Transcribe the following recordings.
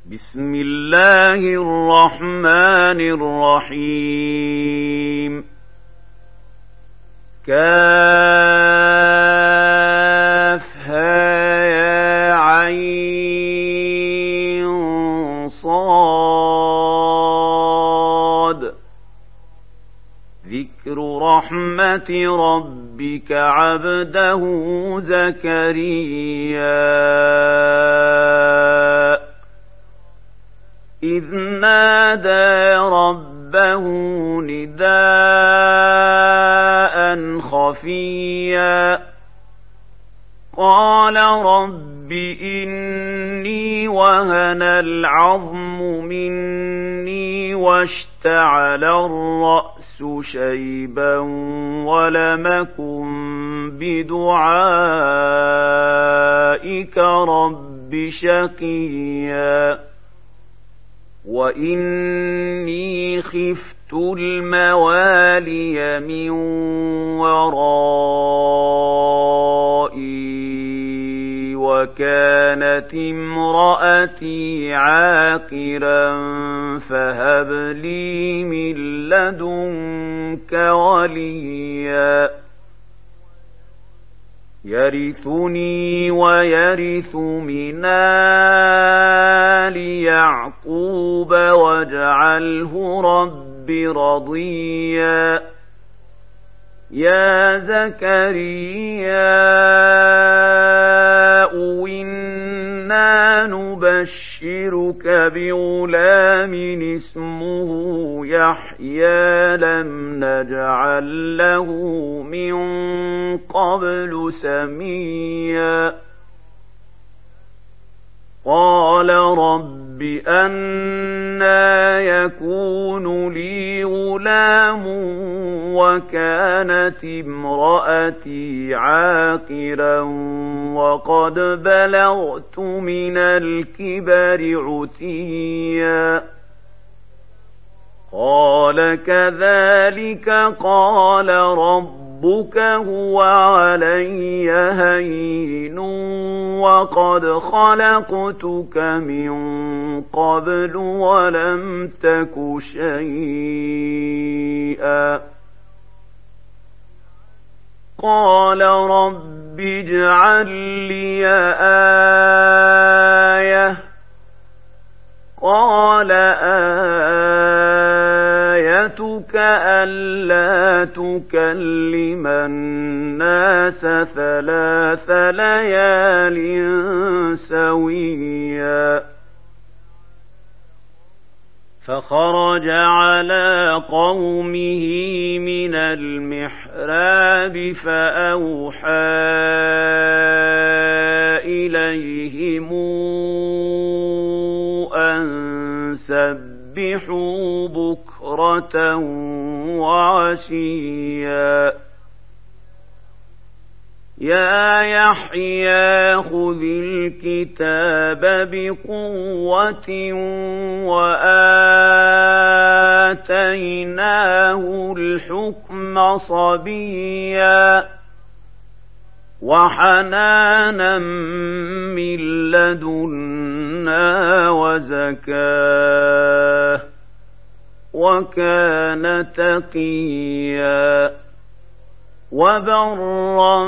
بسم الله الرحمن الرحيم كافها يا عين صاد ذكر رحمة ربك عبده زكريا إذ نادى ربه نداء خفيا قال رب إني وهن العظم مني واشتعل الرأس شيبا ولم أكن بدعائك رب شقيا وإني خفت الموالي من ورائي وكانت امرأتي عاقرا فهب لي من لدنك وليا يرثني ويرث من آل يعقوب واجعله رب رضيا يا زكريا إنا نبشرك بغلام اسمه يحيى لم نجعل له من قبل سميا قال رب أنى يكون لي غلام وكانت امرأتي عاقرا وقد بلغت من الكبر عتيا قال كذلك قال ربك هو علي هين وقد خلقتك من قبل ولم تك شيئا قال رب اجعل لي آية قال آيتك ألا تكلم الناس 3 ليال سويا فخرج على قومه من المحراب فأوحى إليهم أن سبحوا بكرة وعشيا يا يحيى خذ الكتاب بقوة وآتيناه الحكم صبيا وحنانا من لدنا وزكاه وكان تقيا وبرا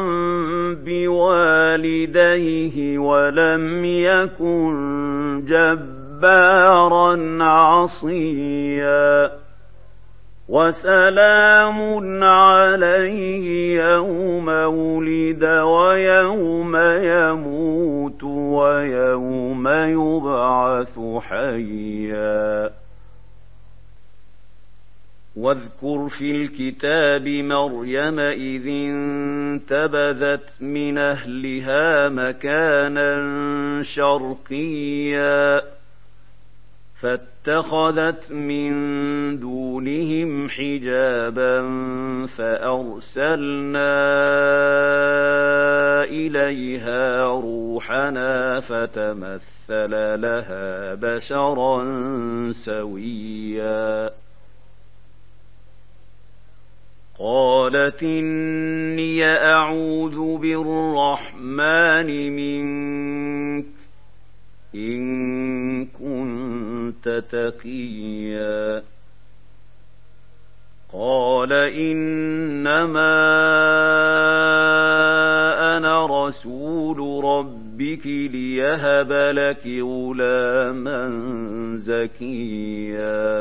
بوالديه ولم يكن جبارا عصيا وسلام عليه يوم ولد ويوم يموت ويوم يبعث حيا واذكر في الكتاب مريم إذ انتبذت من أهلها مكانا شرقيا فاتخذت من دونهم حجابا فأرسلنا إليها روحنا فتمثل لها بشرا سويا قالت إني أعوذ بالرحمن منك إن كنت تقيا قال إنما أنا رسول ربك ليهب لك غلاما زكيا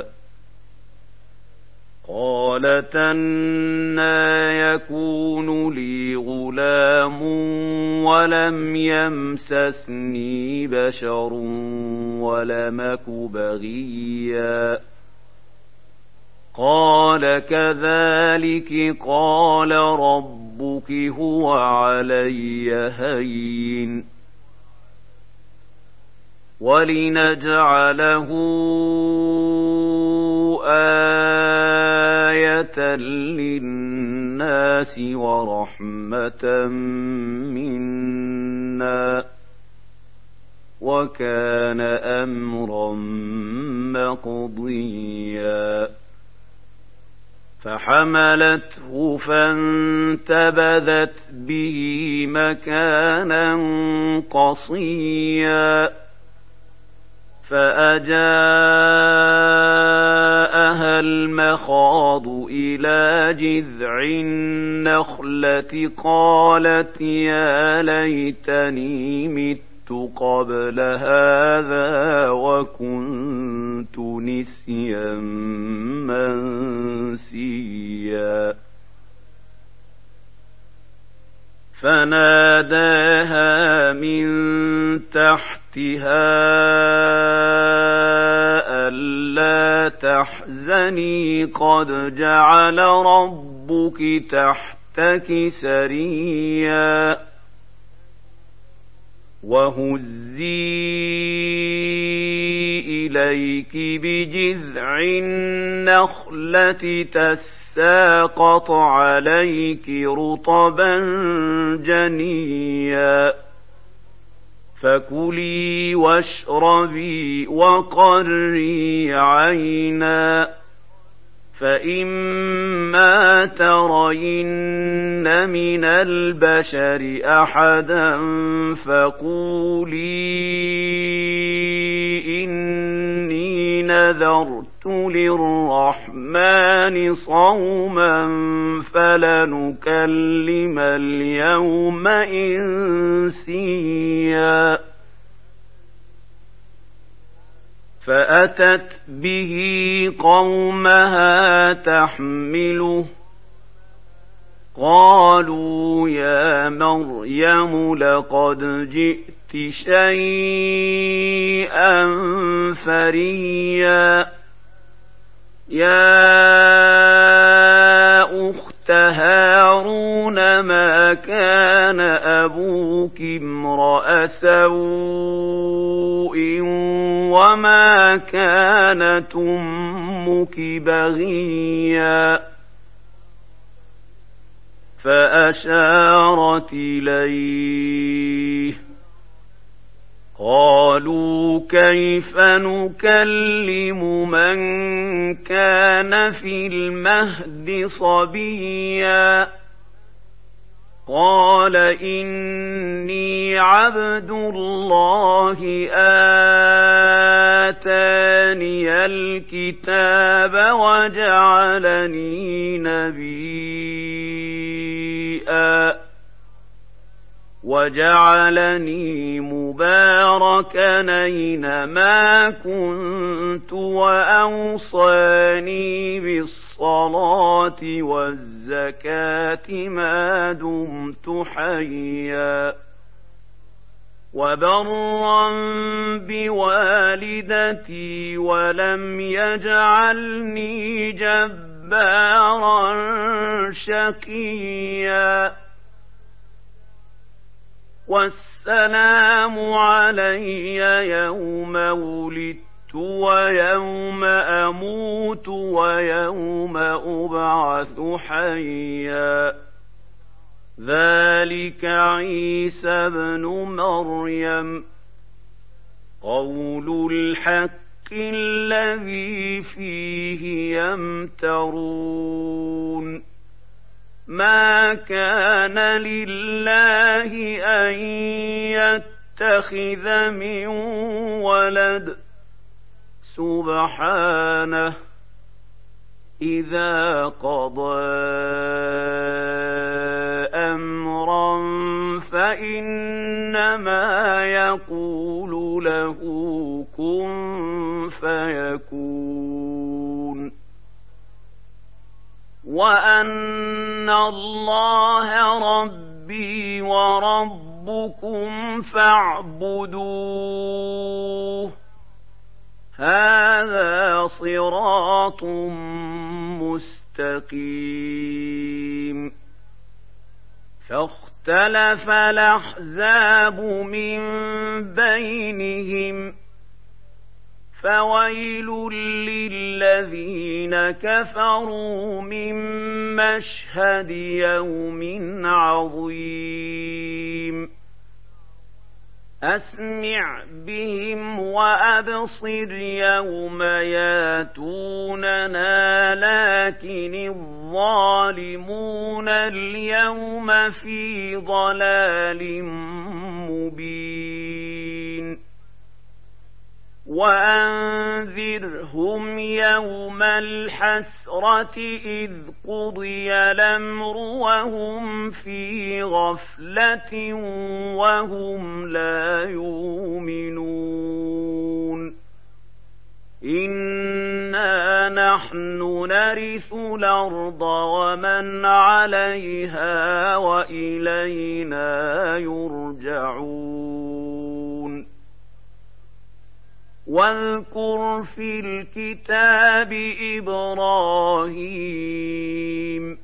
قالت أنى يكون لي غلام ولم يمسسني بشر ولم أك بغيا قال كذلك قال ربك هو علي هين ولنجعله آية للناس ورحمة منا وكان أمرا مقضيا فحملته فانتبذت به مكانا قصيا فأجاءها المخاض إلى جذع النخلة قالت يا ليتني مت قبل هذا وكنت نسيا منسيا فناداها من تحتها ألا تحزني قد جعل ربك تحتك سريا وهزي إليك بجذع النخلة تساقط عليك رطبا جنيا فكلي واشربي وقري عينا فإما ترين من البشر أحدا فقولي إني نذرت للرحمن صوما فلنكلم اليوم إنسيا فأتت به قومها تحمله قالوا يا مريم لقد جئت شيئا فريا يا أخت هارون ما كان أبوك امرأ سوء وما كانت أمك بغيا فأشارت إليه قالوا كيف نكلم من كان في المهد صبيا قال إني عبد الله آتاني الكتاب وجعلني نبيا وجعلني مباركا أينما كنت وأوصاني بالصلاة والزكاة ما دمت حيا وبرا بوالدتي ولم يجعلني جبارا شقيا والسلام علي يوم ولدت ويوم أموت ويوم أبعث حيا ذلك عيسى ابن مريم قول الحق الذي فيه يمترون ما كان لله أن يتخذ من ولد سبحانه إذا قضى أمرا فإنما يقول له كن فيكون وأن الله ربي وربكم فاعبدوه هذا صراط مستقيم فاختلف الأحزاب من بينهم فويل للذين كفروا من مشهد يوم عظيم أسمع بهم وأبصر يوم ياتوننا لكن الظالمون اليوم في ضلال مبين وأنذرهم يوم الحسرة إذ قضي الأمر وهم في غفلة وهم لا يؤمنون إنا نحن نرث الأرض ومن عليها وإلينا يرجعون واذكر في الكتاب إبراهيم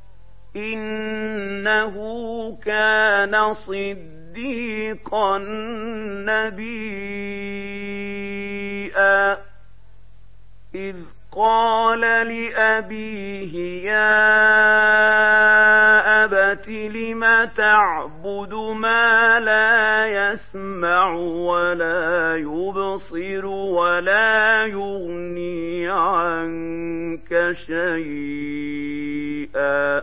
إنه كان صديقا نبيا إذ قال لأبيه يا أبت لم تعبد ما لا يسمع ولا يبصر ولا يغني عنك شيئا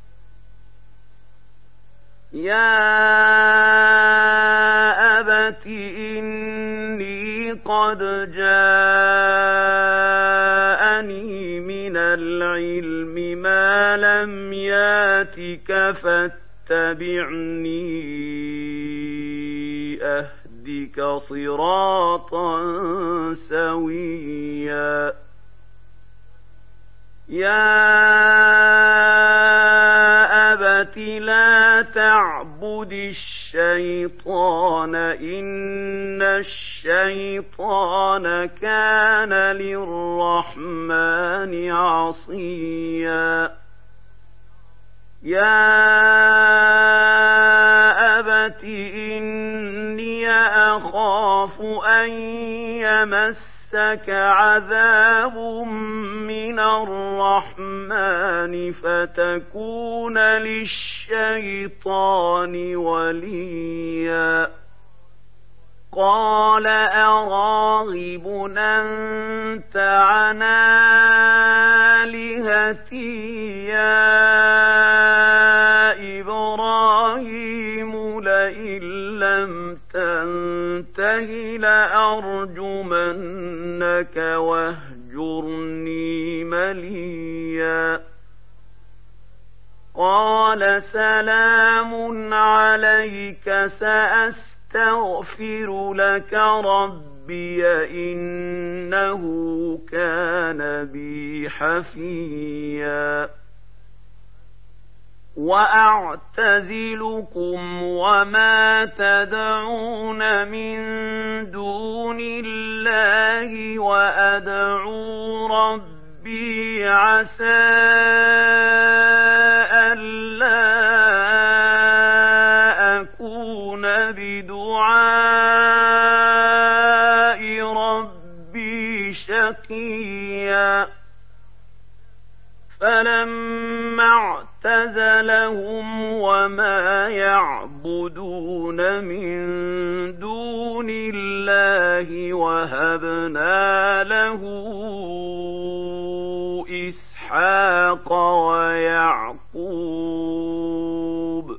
يا أبت إني قد جاءني من العلم ما لم ياتك فاتبعني أهدك صراطا سويا يا أبت لا تعبد الشيطان إن الشيطان كان للرحمن عصيا يا أبت إني أخاف أن يمسك عذاب من الرحمن فتكون للشيطان وليا قال أراغب أنت عن آلهتي يا إبراهيم لئن لم تنته لأرجمنك واهجرني مليا قال سلام عليك سأستغفر لك ربي إنه كان بي حفيا وأعتزلكم وما تدعون من دون الله وأدعو ربي عسى ألا أكون بدعاء ربي شقيا فلما اعتزلهم وما يعبدون من دون الله وهبنا له إسحاق ويعقوب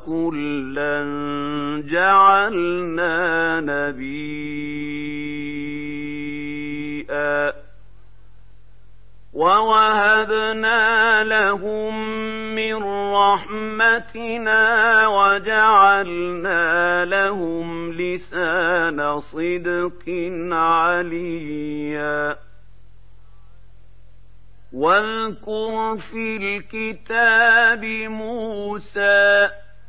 وكلا جعلنا نبيا ووهبنا لهم من رحمتنا وجعلنا لهم لسان صدق عليا واذكر في الكتاب موسى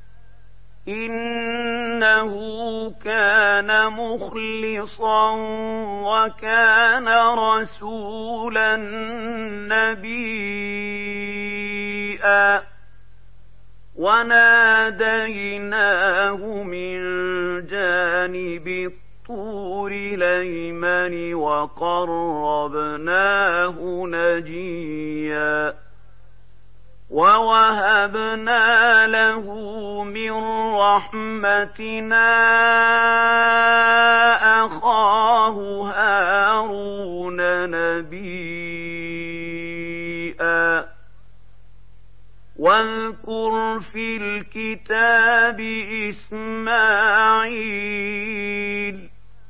إنه كان مخلصا وكان رسولا نبيا وناديناه من جانب الطور الأيمن وقربناه نجيا ووهبنا له من رحمتنا أخاه هارون نبيا واذكر في الكتاب إسماعيل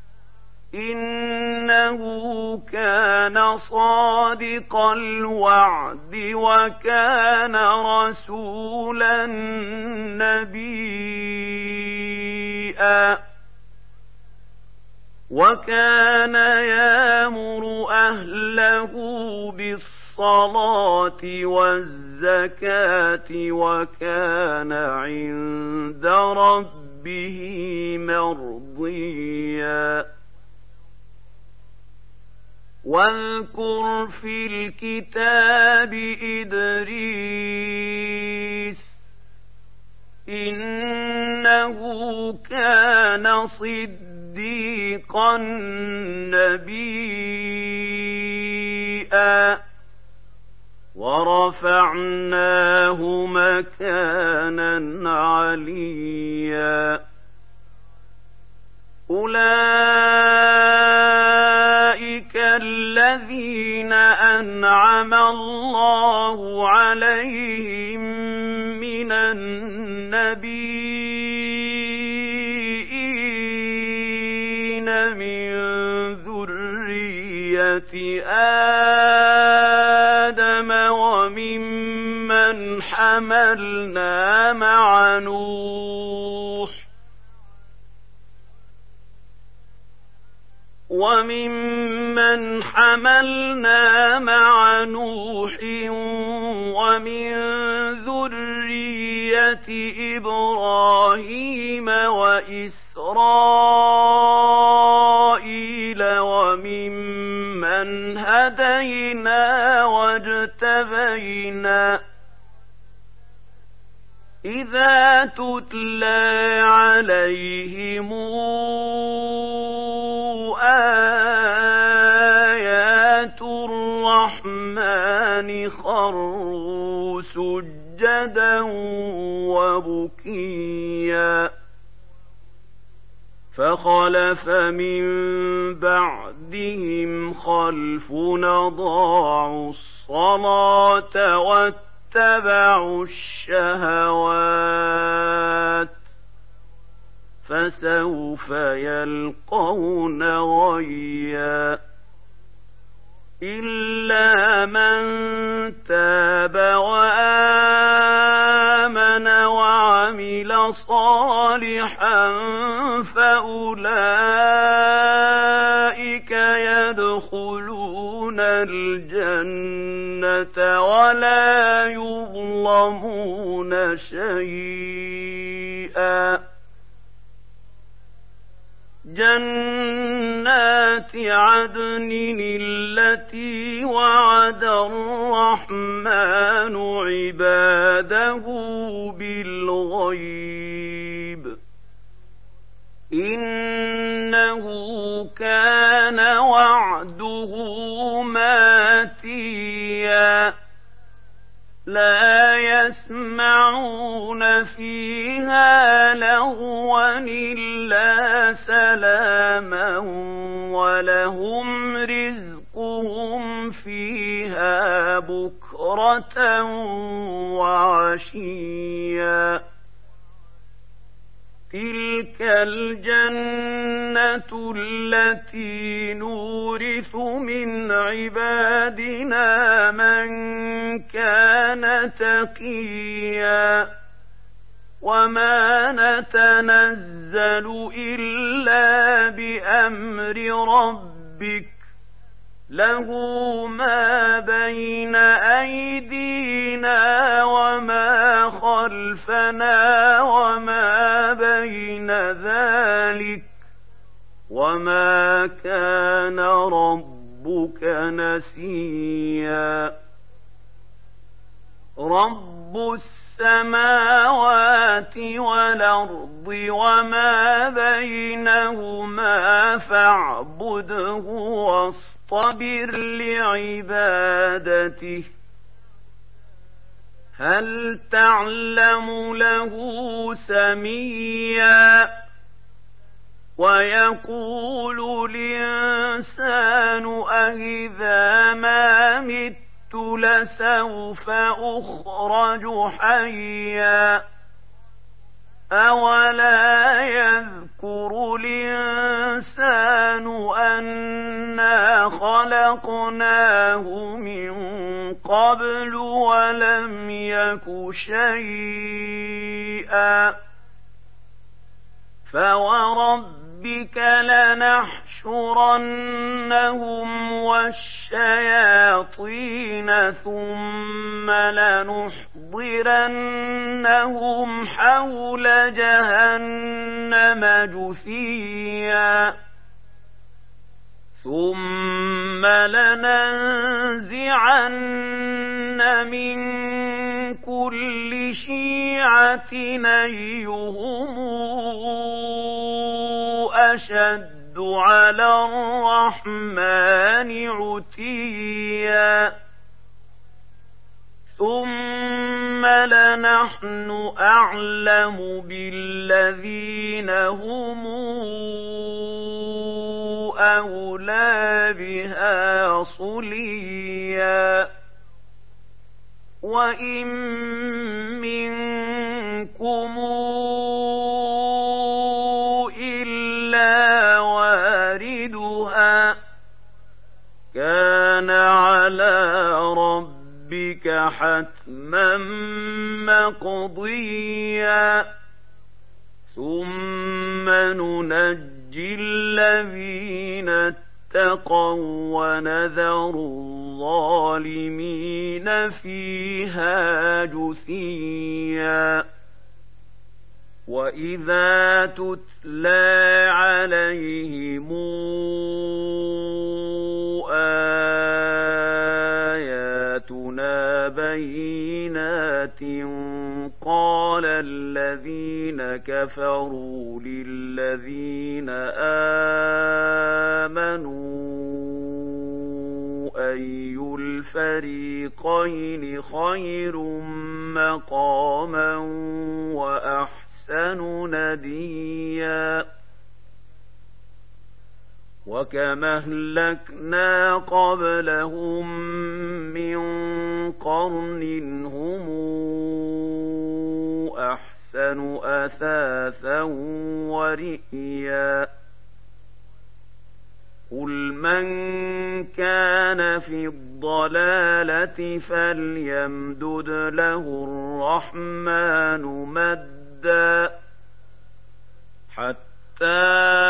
إنه كان صادق الوعد وكان رسولا نبيا وكان يأمر أهله بالصلاة والزكاة وكان عند ربه مرضيا واذكر في الكتاب إدريس إنه كان صديقا نبيا ورفعناه مكانا عليا أولئك الذين أنعم الله عليهم من النبيين من ذرية آدم وممن حملنا مع نوح ومن ذرية إبراهيم وإسرائيل وممن هدينا واجتبينا إذا تتلى عليهم آيات الرحمن خروا سجدا وبكيا فخلف من بعدهم خلف أضاعوا الصلاة واتبعوا الشهوات فسوف يلقون غيا إلا من تاب وآمن وعمل صالحا فأولئك يدخلون الجنة ولا يظلمون شيئا جنات عدن التي وعد الرحمن عباده بالغيب إنه كان وعده ماتيا لا يسمعون فيها لغوا إلا سلاما ولهم رزقهم فيها بكرة وعشيا تلك الجنة التي نورث من عبادنا من كان تقيا وما نتنزل إلا بأمر ربك له ما بين أيدينا وما خلفنا وما بين ذلك وما كان ربك نسيا رب السماوات والأرض وما بينهما فاعبده واصطبر لعبادته هل تعلم له سميا ويقول الإنسان أإذا ما مت لسوف أخرج حيا أولا يذكر الإنسان أنا خلقناه من قبل ولم يك شيئا فوربك لنحشرنهم والشياطين ثم لنحضرنهم حول جهنم جثيا ثم لننزعن من كل شيعة أيهم أشد على الرحمن عتيا ثم لنحن أعلم بالذين هم أولى بها صليا وإن منكم إلا واردها كان على ربك حتما مقضيا ثم ننجي الذين اتقوا ونذر الظالمين فيها جثيا وإذا تتلى عليهم آياتنا بينات قال الذين كفروا للذين آمنوا أي الفريقين خير مقاما وأحسن نديا وكما أهلكنا قبلهم من قرن هم أحسن أثاثا ورئيا قل من كان في الضلالة فليمدد له الرحمن مدا حتى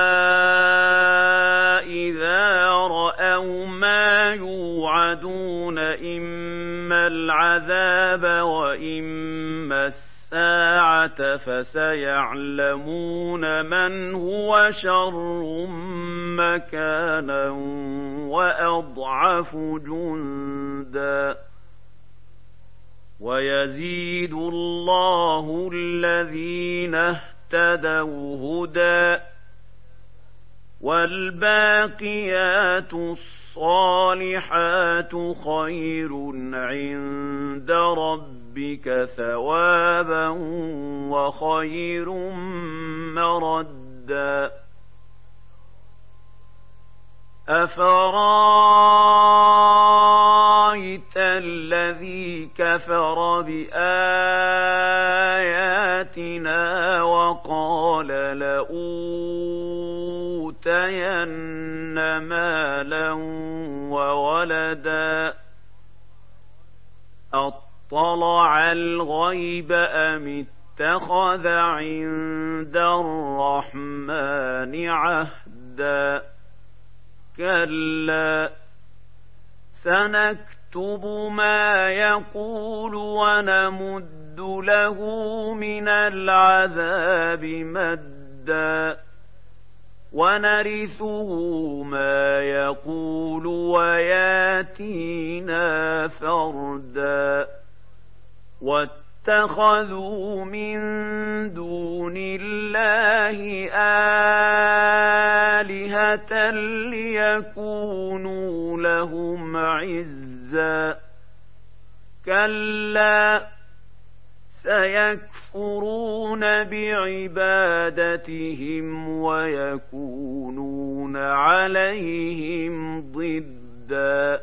إذا رأوا ما يوعدون إما العذاب وإما الساعة فسيعلمون من هو شر مكانا وأضعف جندا ويزيد الله الذين اهتدوا هدى والباقيات الصالحات خير عند ربك ثوابا وخير مردا أفرايت الذي كفر بآياتنا وقال وقال لأوتين مالا وولدا أطلع الغيب أم اتخذ عند الرحمن عهدا كلا سنكتب ما يقول ونمد له من العذاب مدا ونرثه ما يقول وياتينا فردا واتخذوا من دون الله آلهة ليكونوا لهم عزا كلا سيكفرون بعبادتهم ويكونون عليهم ضدا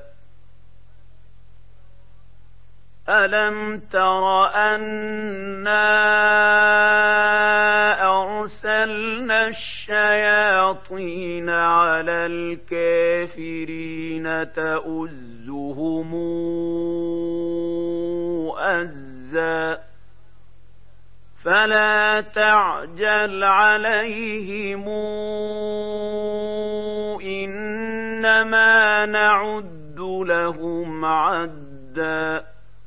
ألم تر أنا أرسلنا الشياطين على الكافرين تؤزهم أزا فلا تعجل عليهم إنما نعد لهم عدا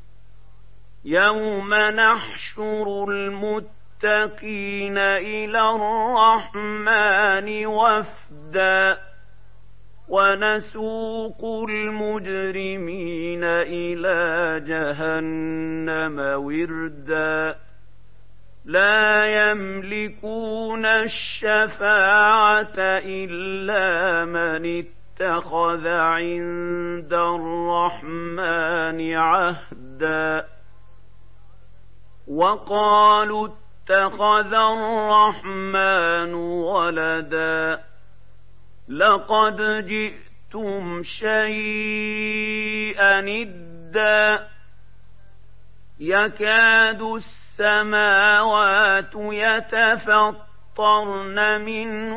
يوم نحشر المتقين إلى الرحمن وفدا ونسوق المجرمين إلى جهنم وردا لا يملكون الشفاعة إلا من اتخذ عند الرحمن عهدا وقالوا اتخذ الرحمن ولدا لقد جئتم شيئا إدا يكاد السماوات يتفطرن منه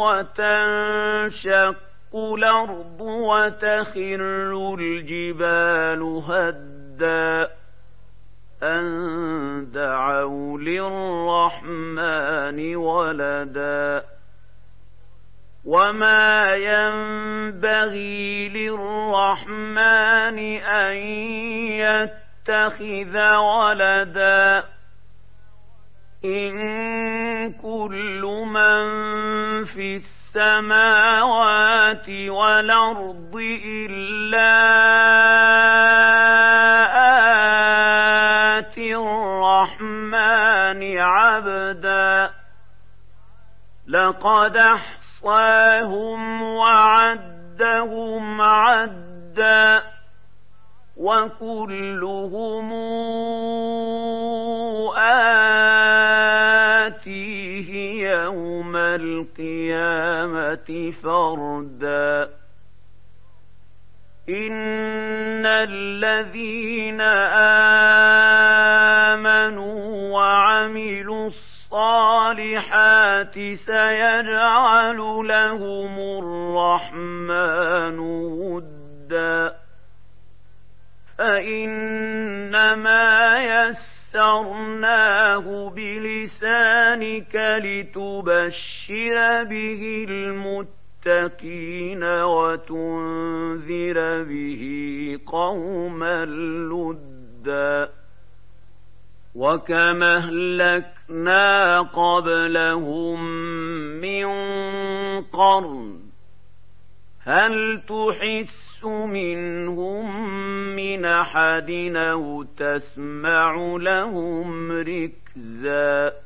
وتنشق الأرض وتخر الجبال هدا أن دعوا للرحمن ولدا وما ينبغي للرحمن أن يتخذ ولدا إن كل من في السماوات والأرض إلا آتي الرحمن عبدا لقد أحصاهم وعدهم عدا وكلهم آتيه يوم القيامة فردا إن الذين آمنوا وعملوا الصالحات سيجعل لهم الرحمن ودا فإنما يسرناه بلسانك لتبشر به المتقين وتنذر به قوما لدا وكما أهلكنا قبلهم من قرن هل تحس منهم من أحد أو تسمع لهم ركزا